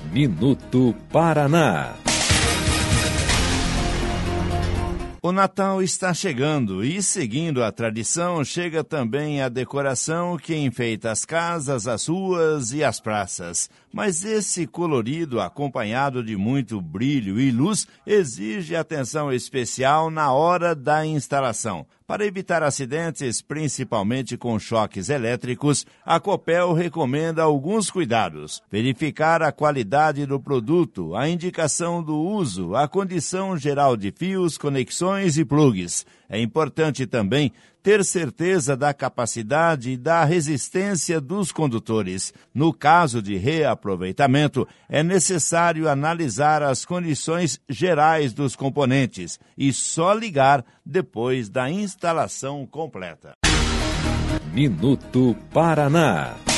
Minuto Paraná. O Natal está chegando e, seguindo a tradição, chega também a decoração que enfeita as casas, as ruas e as praças. Mas esse colorido, acompanhado de muito brilho e luz, exige atenção especial na hora da instalação. Para evitar acidentes, principalmente com choques elétricos, a Copel recomenda alguns cuidados. Verificar a qualidade do produto, a indicação do uso, a condição geral de fios, conexões e plugs. É importante também ter certeza da capacidade e da resistência dos condutores. No caso de reaproveitamento, é necessário analisar as condições gerais dos componentes e só ligar depois da instalação completa. Minuto Paraná.